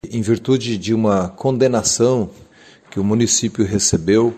Em virtude de uma condenação que o município recebeu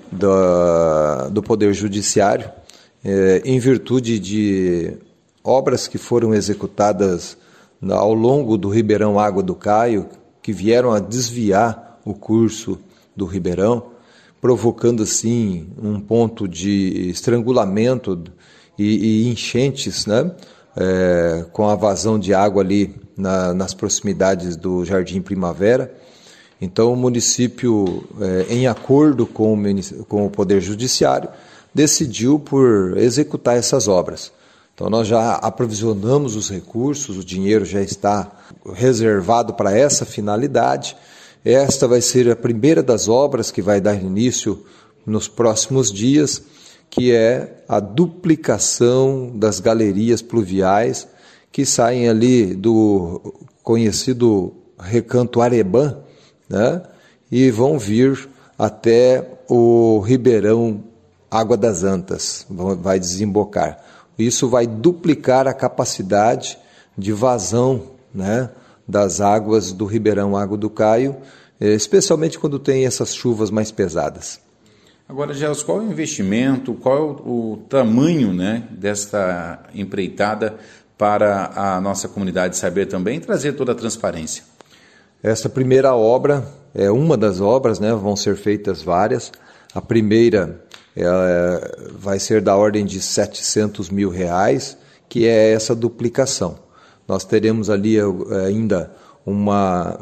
do Poder Judiciário, em virtude de obras que foram executadas ao longo do Ribeirão Água do Caio, que vieram a desviar o curso do Ribeirão, provocando assim um ponto de estrangulamento e enchentes, né? Com a vazão de água ali nas proximidades do Jardim Primavera. Então o município, em acordo com o Poder Judiciário, decidiu por executar essas obras. Então nós já aprovisionamos os recursos, o dinheiro já está reservado para essa finalidade. Esta vai ser a primeira das obras que vai dar início nos próximos dias, que é a duplicação das galerias pluviais que saem ali do conhecido Recanto Arebã, né, e vão vir até o Ribeirão Água das Antas, vai desembocar. Isso vai duplicar a capacidade de vazão, né, das águas do Ribeirão Água do Caio, especialmente quando tem essas chuvas mais pesadas. Agora, Gelson, qual é o investimento, qual é o tamanho, né, desta empreitada para a nossa comunidade saber também e trazer toda a transparência? Essa primeira obra é uma das obras, né, vão ser feitas várias. A primeira vai ser da ordem de R$700 mil, que é essa duplicação. Nós teremos ali ainda uma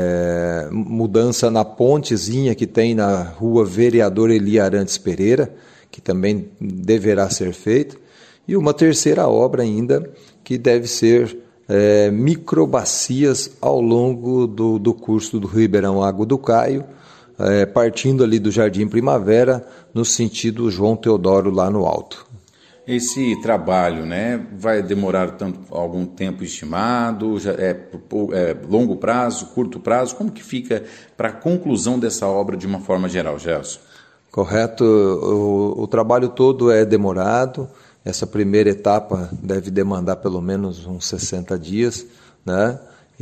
mudança na pontezinha que tem na rua Vereador Eli Arantes Pereira, que também deverá ser feita, e uma terceira obra ainda, que deve ser microbacias ao longo do curso do Ribeirão Água do Caio, partindo ali do Jardim Primavera, no sentido João Teodoro, lá no alto. Esse trabalho, né, vai demorar algum tempo estimado? Já longo prazo, curto prazo? Como que fica para a conclusão dessa obra de uma forma geral, Gelson? Correto. O trabalho todo é demorado. Essa primeira etapa deve demandar pelo menos uns 60 dias, né?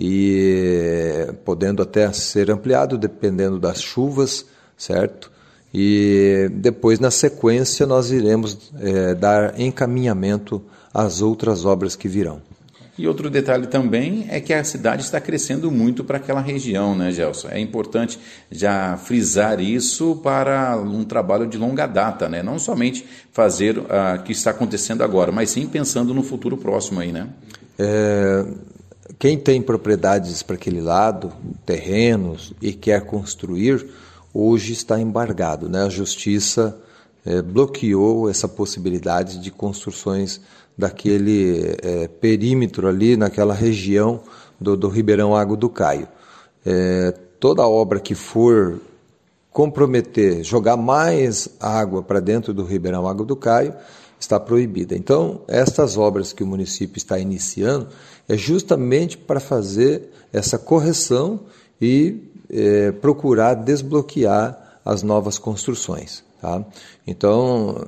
E podendo até ser ampliado dependendo das chuvas, certo? E depois, na sequência, nós iremos dar encaminhamento às outras obras que virão. E outro detalhe também é que a cidade está crescendo muito para aquela região, né, Gelson? É importante já frisar isso para um trabalho de longa data, né? Não somente fazer o que está acontecendo agora, mas sim pensando no futuro próximo aí, né? Quem tem propriedades para aquele lado, terrenos, e quer construir, hoje está embargado, né? A Justiça bloqueou essa possibilidade de construções daquele perímetro ali, naquela região do Ribeirão Água do Caio. Toda obra que for comprometer, jogar mais água para dentro do Ribeirão Água do Caio, está proibida. Então, estas obras que o município está iniciando é justamente para fazer essa correção e procurar desbloquear as novas construções. Tá? Então,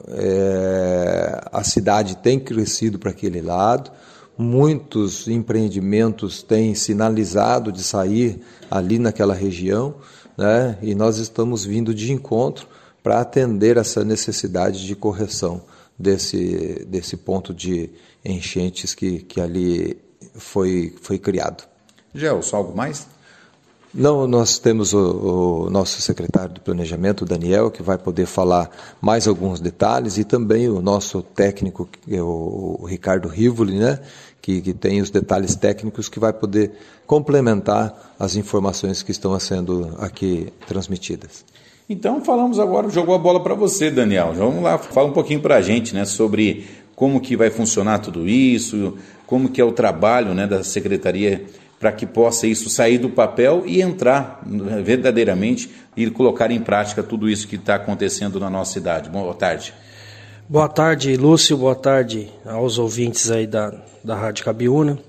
a cidade tem crescido para aquele lado, muitos empreendimentos têm sinalizado de sair ali naquela região, né? E nós estamos vindo de encontro para atender essa necessidade de correção desse ponto de enchentes que ali foi criado. Gelson, algo mais? Não, nós temos o nosso secretário de Planejamento, Daniel, que vai poder falar mais alguns detalhes, e também o nosso técnico, o Ricardo Rivoli, né, que tem os detalhes técnicos, que vai poder complementar as informações que estão sendo aqui transmitidas. Então falamos agora, jogou a bola para você, Daniel. Vamos lá, fala um pouquinho para a gente, né, sobre como que vai funcionar tudo isso, como que é o trabalho, né, da Secretaria para que possa isso sair do papel e entrar verdadeiramente e colocar em prática tudo isso que está acontecendo na nossa cidade. Boa tarde. Boa tarde, Lúcio. Boa tarde aos ouvintes aí da Rádio Cabiúna.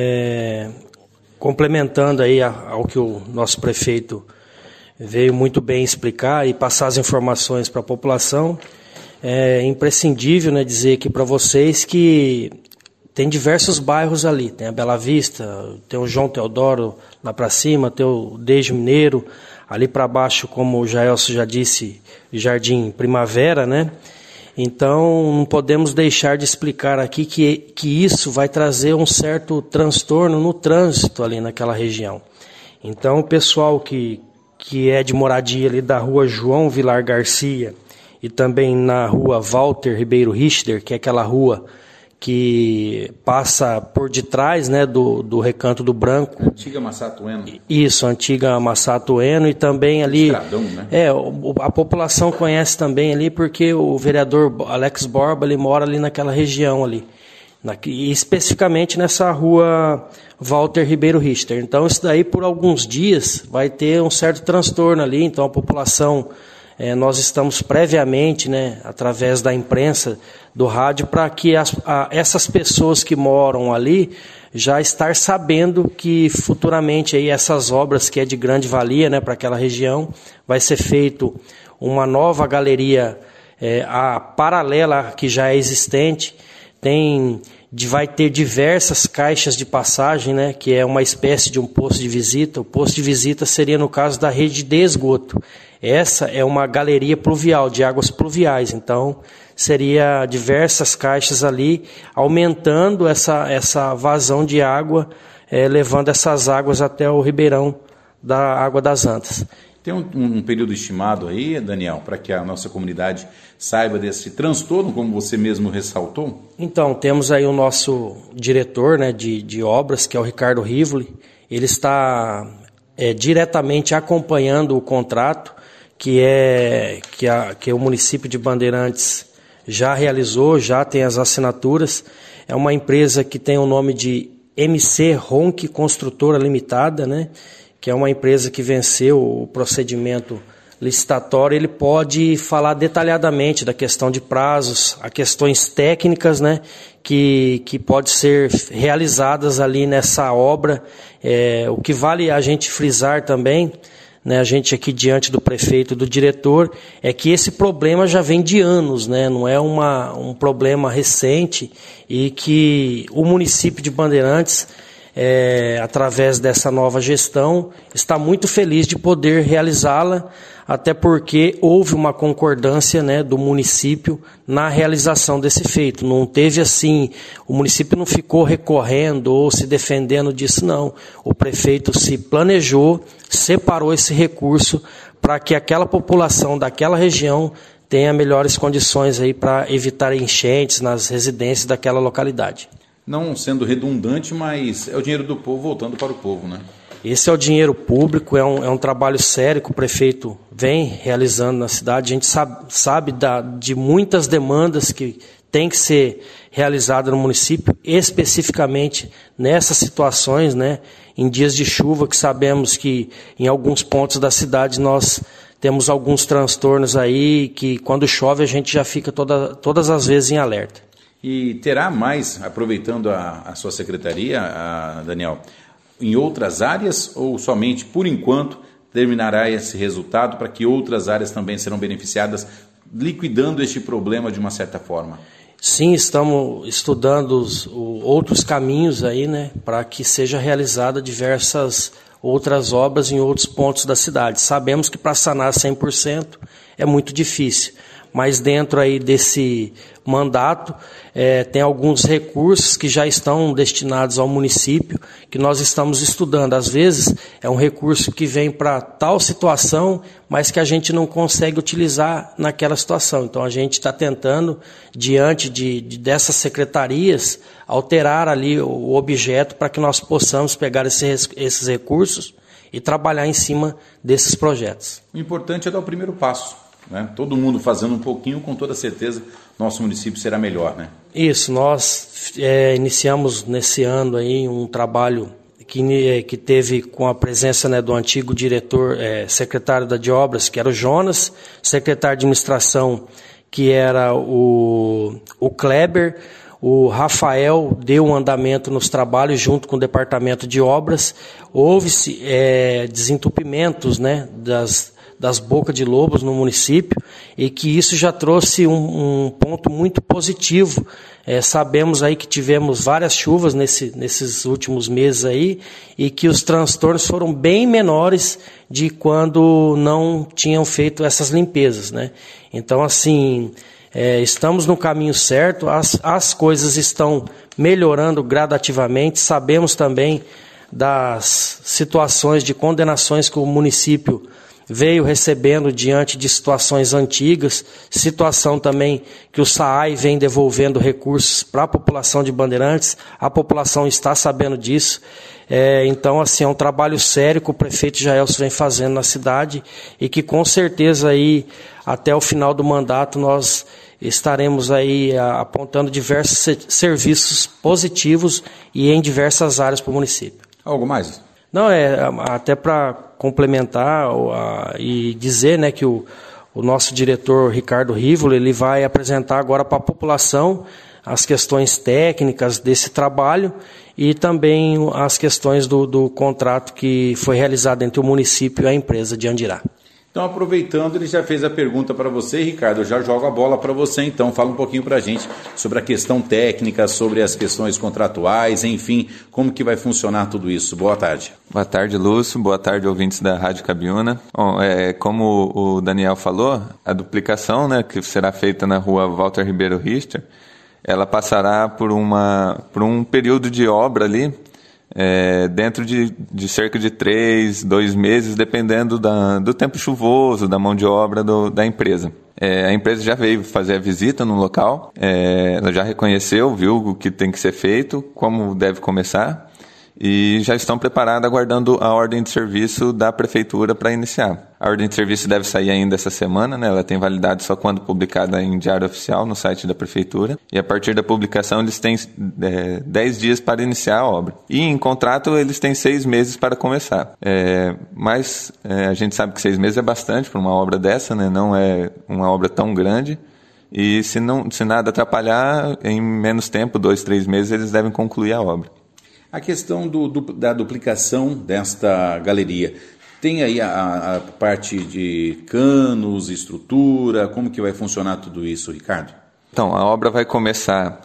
Complementando aí ao que o nosso prefeito veio muito bem explicar e passar as informações para a população, é imprescindível, né, dizer aqui para vocês que tem diversos bairros ali, tem a Bela Vista, tem o João Teodoro lá para cima, tem o Dejo Mineiro, ali para baixo, como o Jaelson já disse, Jardim Primavera, né? Então, não podemos deixar de explicar aqui que isso vai trazer um certo transtorno no trânsito ali naquela região. Então, o pessoal que é de moradia ali da rua João Vilar Garcia e também na rua Walter Ribeiro Richter, que é aquela rua que passa por detrás, né, do Recanto do Branco. Antiga Massatueno. Isso, antiga Massatueno, e também ali... Estradão, né? A população conhece também ali porque o vereador Alex Borba, ele mora ali naquela região ali. E especificamente nessa rua Walter Ribeiro Richter. Então isso daí por alguns dias vai ter um certo transtorno ali, então a população... nós estamos previamente, né, através da imprensa, do rádio, para que essas pessoas que moram ali já estar sabendo que futuramente aí essas obras que é de grande valia, né, para aquela região, vai ser feito uma nova galeria paralela que já é existente, vai ter diversas caixas de passagem, né, que é uma espécie de um posto de visita. O posto de visita seria no caso da rede de esgoto. Essa é uma galeria pluvial, de águas pluviais, então seria diversas caixas ali, aumentando essa vazão de água, levando essas águas até o ribeirão da Água das Antas. Tem um período estimado aí, Daniel, para que a nossa comunidade saiba desse transtorno, como você mesmo ressaltou? Então, temos aí o nosso diretor, né, de obras, que é o Ricardo Rivoli. Ele está diretamente acompanhando o contrato que o município de Bandeirantes já realizou, já tem as assinaturas. É uma empresa que tem o nome de MC Ronk Construtora Limitada, né? Que é uma empresa que venceu o procedimento licitatório. Ele pode falar detalhadamente da questão de prazos, as questões técnicas, né, que pode ser realizadas ali nessa obra. O que vale a gente frisar também, né, a gente aqui diante do prefeito e do diretor, é que esse problema já vem de anos, né, não é um problema recente, e que o município de Bandeirantes, através dessa nova gestão, está muito feliz de poder realizá-la, até porque houve uma concordância, né, do município na realização desse feito. Não teve assim, o município não ficou recorrendo ou se defendendo disso, não. O prefeito se planejou, separou esse recurso para que aquela população daquela região tenha melhores condições aí para evitar enchentes nas residências daquela localidade. Não sendo redundante, mas é o dinheiro do povo voltando para o povo, né? Esse é o dinheiro público, é um trabalho sério que o prefeito vem realizando na cidade. A gente sabe de muitas demandas que tem que ser realizadas no município, especificamente nessas situações, né, em dias de chuva, que sabemos que em alguns pontos da cidade nós temos alguns transtornos aí, que quando chove a gente já fica todas as vezes em alerta. E terá mais, aproveitando a sua secretaria, Daniel, em outras áreas, ou somente, por enquanto, terminará esse resultado para que outras áreas também serão beneficiadas, liquidando este problema de uma certa forma? Sim, estamos estudando outros caminhos aí, né, para que seja realizada diversas outras obras em outros pontos da cidade. Sabemos que para sanar 100% é muito difícil, mas dentro aí desse mandato tem alguns recursos que já estão destinados ao município, que nós estamos estudando. Às vezes é um recurso que vem para tal situação, mas que a gente não consegue utilizar naquela situação. Então a gente está tentando, diante dessas secretarias, alterar ali o objeto para que nós possamos pegar esses recursos e trabalhar em cima desses projetos. O importante é dar o primeiro passo, né? Todo mundo fazendo um pouquinho, com toda certeza, nosso município será melhor, né? Isso, nós iniciamos nesse ano aí um trabalho que teve com a presença, né, do antigo diretor, secretário de obras, que era o Jonas, secretário de administração, que era o Kleber. O Rafael deu um andamento nos trabalhos junto com o departamento de obras. Houve-se desentupimentos, né, das bocas de lobos no município, e que isso já trouxe um ponto muito positivo. Sabemos aí que tivemos várias chuvas nesses últimos meses aí, e que os transtornos foram bem menores de quando não tinham feito essas limpezas, né? Então, assim, estamos no caminho certo, as coisas estão melhorando gradativamente. Sabemos também das situações de condenações que o município veio recebendo diante de situações antigas, situação também que o SAAI vem devolvendo recursos para a população de Bandeirantes, a população está sabendo disso. Então, assim, é um trabalho sério que o prefeito Jaelson vem fazendo na cidade, e que com certeza aí, até o final do mandato, nós estaremos aí apontando diversos serviços positivos e em diversas áreas para o município. Algo mais? Não, até para complementar e dizer, né, que o nosso diretor Ricardo Rívolo, ele vai apresentar agora para a população as questões técnicas desse trabalho e também as questões do contrato que foi realizado entre o município e a empresa de Andirá. Então, aproveitando, ele já fez a pergunta para você, Ricardo, eu já jogo a bola para você, então fala um pouquinho para a gente sobre a questão técnica, sobre as questões contratuais, enfim, como que vai funcionar tudo isso. Boa tarde. Boa tarde, Lúcio, boa tarde, ouvintes da Rádio Cabiúna. Bom, como o Daniel falou, a duplicação, né, que será feita na rua Walter Ribeiro Richter, ela passará por um período de obra ali, dentro de cerca de 2 meses, dependendo do tempo chuvoso, da mão de obra da empresa. A empresa já veio fazer a visita no local, ela já reconheceu, viu o que tem que ser feito, como deve começar, e já estão preparados aguardando a ordem de serviço da prefeitura para iniciar. A ordem de serviço deve sair ainda essa semana, né? Ela tem validade só quando publicada em Diário Oficial, no site da prefeitura, e a partir da publicação eles têm 10 dias para iniciar a obra. E em contrato eles têm 6 meses para começar. Mas a gente sabe que 6 meses é bastante para uma obra dessa, né? Não é uma obra tão grande, e se nada atrapalhar, em menos tempo, 2, 3 meses, eles devem concluir a obra. A questão da duplicação desta galeria, tem aí a parte de canos, estrutura, como que vai funcionar tudo isso, Ricardo? Então, a obra vai começar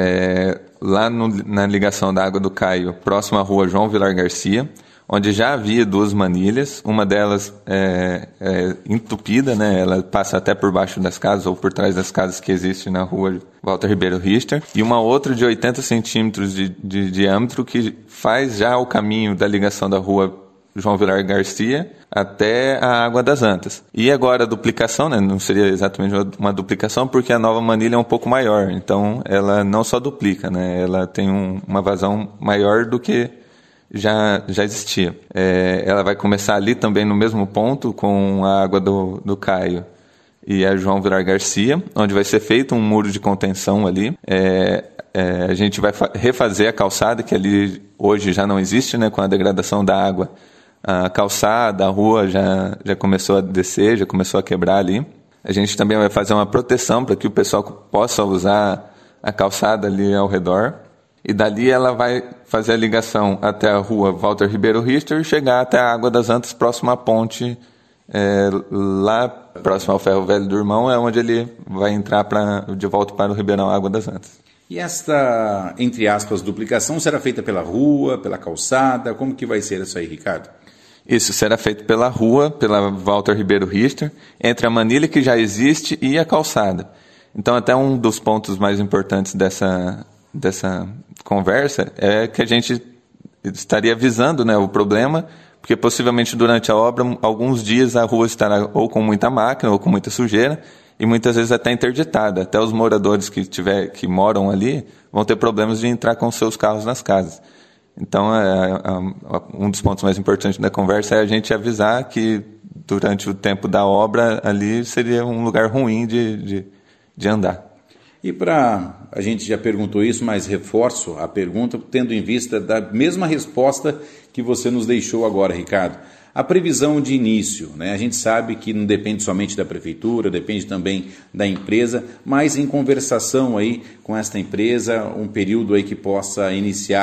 lá na ligação da Água do Caio, próximo à rua João Vilar Garcia, onde já havia 2 manilhas, uma delas entupida, né? Ela passa até por baixo das casas ou por trás das casas que existe na rua Walter Ribeiro Richter, e uma outra de 80 centímetros de diâmetro que faz já o caminho da ligação da rua João Vilar Garcia até a Água das Antas. E agora a duplicação, né? Não seria exatamente uma duplicação, porque a nova manilha é um pouco maior, então ela não só duplica, né? Ela tem uma vazão maior do que já existia. Ela vai começar ali também no mesmo ponto, com a Água do Caio e a João Vilar Garcia, onde vai ser feito um muro de contenção ali. A gente vai refazer a calçada, que ali hoje já não existe, né? Com a degradação da água, a calçada, a rua já começou a descer, já começou a quebrar ali. A gente também vai fazer uma proteção para que o pessoal possa usar a calçada ali ao redor. E dali ela vai fazer a ligação até a rua Walter Ribeiro Richter e chegar até a Água das Antas, próximo à ponte, lá próximo ao Ferro Velho do Irmão, é onde ele vai entrar de volta para o Ribeirão Água das Antas. E esta, entre aspas, duplicação será feita pela rua, pela calçada? Como que vai ser isso aí, Ricardo? Isso será feito pela rua, pela Walter Ribeiro Richter, entre a manilha que já existe e a calçada. Então, até um dos pontos mais importantes dessa conversa é que a gente estaria avisando, né, o problema, porque possivelmente durante a obra, alguns dias a rua estará ou com muita máquina ou com muita sujeira e muitas vezes até interditada. Até os moradores que moram ali vão ter problemas de entrar com seus carros nas casas. Então, um dos pontos mais importantes da conversa é a gente avisar que durante o tempo da obra ali seria um lugar ruim de andar. E a gente já perguntou isso, mas reforço a pergunta, tendo em vista da mesma resposta que você nos deixou agora, Ricardo. A previsão de início, né? A gente sabe que não depende somente da prefeitura, depende também da empresa, mas em conversação aí com esta empresa, um período aí que possa iniciar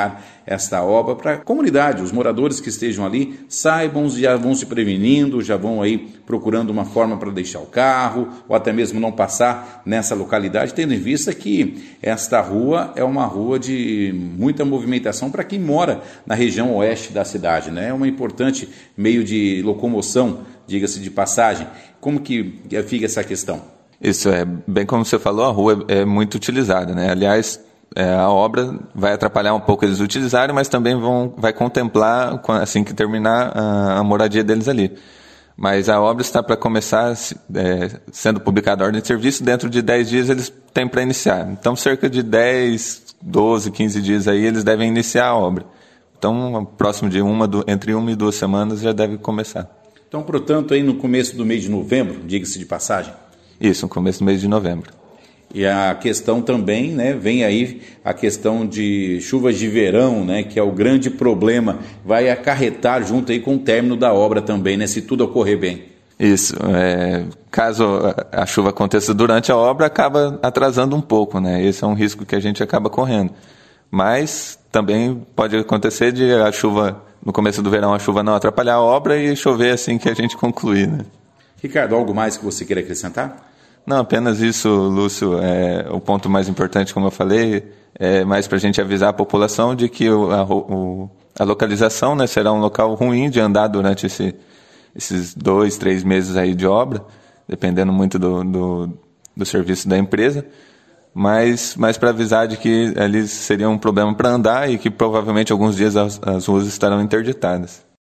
esta obra para a comunidade, os moradores que estejam ali saibam, já vão se prevenindo, já vão aí procurando uma forma para deixar o carro ou até mesmo não passar nessa localidade, tendo em vista que esta rua é uma rua de muita movimentação para quem mora na região oeste da cidade, né? É um importante meio de locomoção, diga-se de passagem. Como que fica essa questão? Isso é, bem como você falou, a rua é muito utilizada, né? Aliás, a obra vai atrapalhar um pouco eles utilizarem, mas também vai contemplar, assim que terminar, a moradia deles ali. Mas a obra está para começar, sendo publicada a ordem de serviço, dentro de 10 dias eles têm para iniciar. Então, cerca de 10, 12, 15 dias aí eles devem iniciar a obra. Então, próximo de entre 1 e 2 semanas já deve começar. Então, portanto, aí no começo do mês de novembro, diga-se de passagem? Isso, no começo do mês de novembro. E a questão também, né, vem aí a questão de chuvas de verão, né, que é o grande problema, vai acarretar junto aí com o término da obra também, né, se tudo ocorrer bem. Isso, caso a chuva aconteça durante a obra, acaba atrasando um pouco, né, esse é um risco que a gente acaba correndo. Mas também pode acontecer de a chuva, no começo do verão, a chuva não atrapalhar a obra e chover assim que a gente concluir, né. Ricardo, algo mais que você queira acrescentar? Não, apenas isso, Lúcio. O ponto mais importante, como eu falei, é mais para a gente avisar a população de que a localização, né, será um local ruim de andar durante esses 2, 3 meses aí de obra, dependendo muito do serviço da empresa, mas para avisar de que ali seria um problema para andar e que provavelmente alguns dias as ruas estarão interditadas.